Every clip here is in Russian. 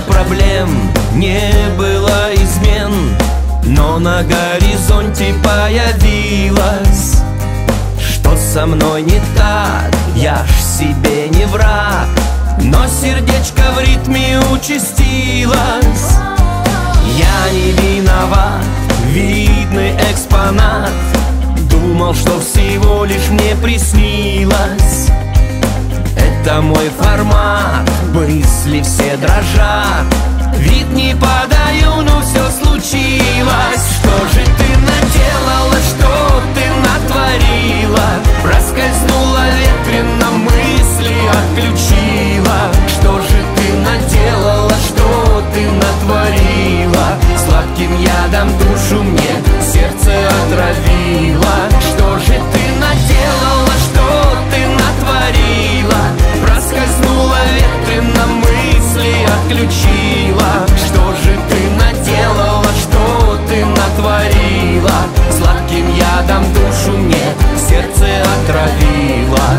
проблем, не было измен, но на горизонте появилась. Что со мной не так, я ж себе не враг, но сердечко в ритме участилось. Я не виноват, видный экспонат, думал, что всего лишь мне приснилось. Это мой формат, мысли все дрожат, вид не подаю, но все случилось. Что же ты наделала, что ты натворила? Проскользнула ветрено, мысли отключила. Что же ты наделала, что ты натворила? Сладким ядом душу мне сердце отравила. Что же ты наделала, что ты натворила? Проскользнула ветрено, мысли отключила. Что же ты наделала, что ты натворила? Сладким ядом душу мне сердце отравила.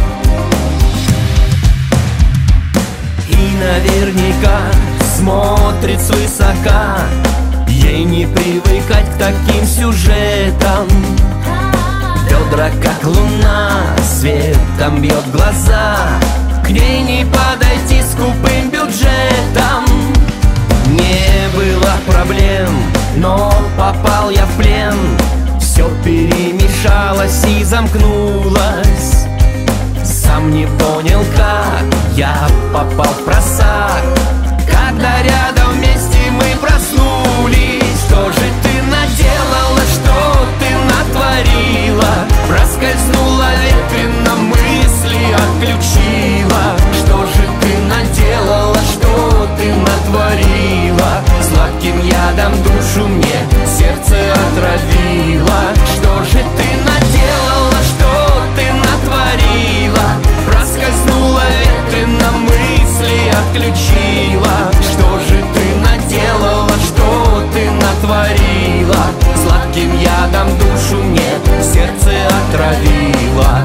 И наверняка смотрит свысока, ей не привыкать к таким сюжетам. Бедра как луна, светом бьет в глаза, к ней не подойти скупым бюджетом. Не было проблем, но попал я в плен. Все перемешалось и замкнулось. Сам не понял, как я попал в просак, когда рядом вместе мы проснулись. Что же ты наделала, что ты натворила? Проскользнула ветрено, мысли отключила. Что же ты наделала, что ты натворила? Сладким ядом душу мне сердце отравила. Что же ты наделала, что ты натворила? Проскользнула ветрено, мысли отключила. Что же ты наделала, что ты натворила? Сладким ядом душу мне сердце отравила.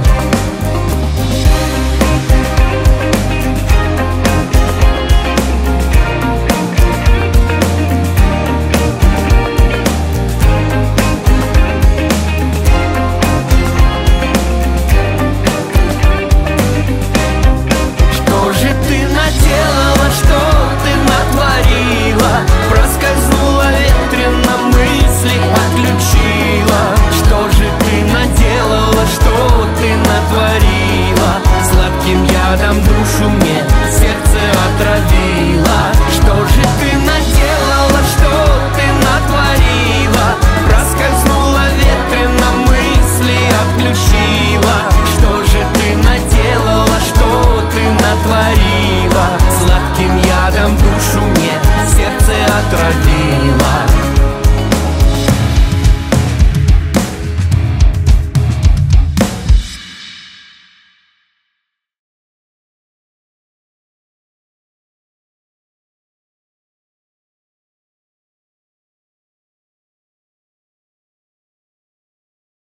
Что же ты наделала, что ты натворила? Проскользнула ветрено, мысли отключила. Что же ты наделала, что ты натворила? Сладким ядом душу мне сердце отравила. Что же ты наделала, что ты натворила? Проскользнула ветрено, мысли отключила. Что же ты наделала, что ты натворила? Сладким ядом душу мне сердце отравила.